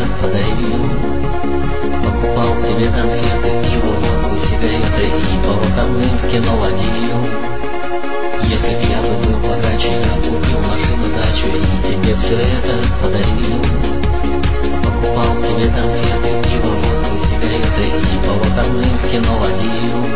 подарил. Покупал тебе конфеты, пиво, водку, сигареты и по выходным в кино водил. Если б я был богаче, я купил машину, дачу и тебе все это подарил. Покупал тебе конфеты, пиво, водку, сигареты и по выходным в кино водил.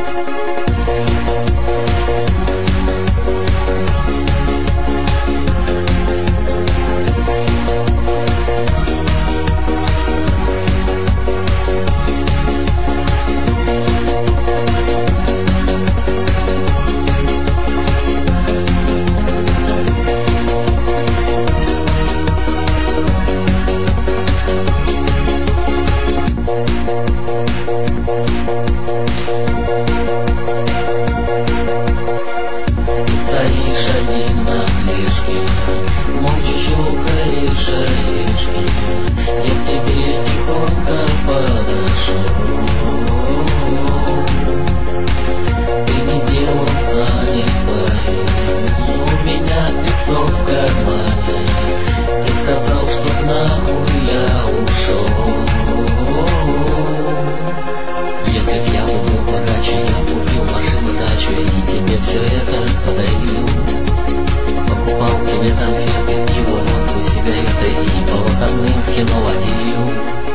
Стоишь один на плешке, молча щелкаешь орешки. Я к тебе тихонько подошел. Ты не делом занят парень, у меня 500 в кармане. Ты сказал, чтоб нахуй я ушел. Если б я был богаче, я купил машину, дачу и тебе все это подарил. Покупал тебе конфеты, пиво, водку, сигареты и по выходным в кино водил.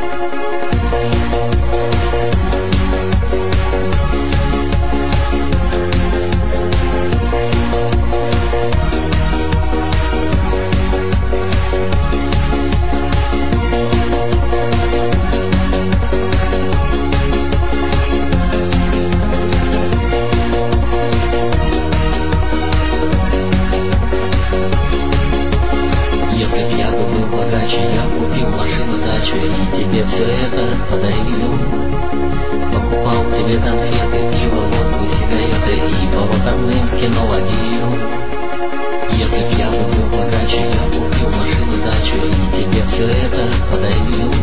Если б я был богаче, я купил машину, дачу и тебе все это подарил. Покупал тебе конфеты, пиво, водку, сигареты и по выходным в кино водил. Если б я был богаче, я купил машину, дачу и тебе все это подарил.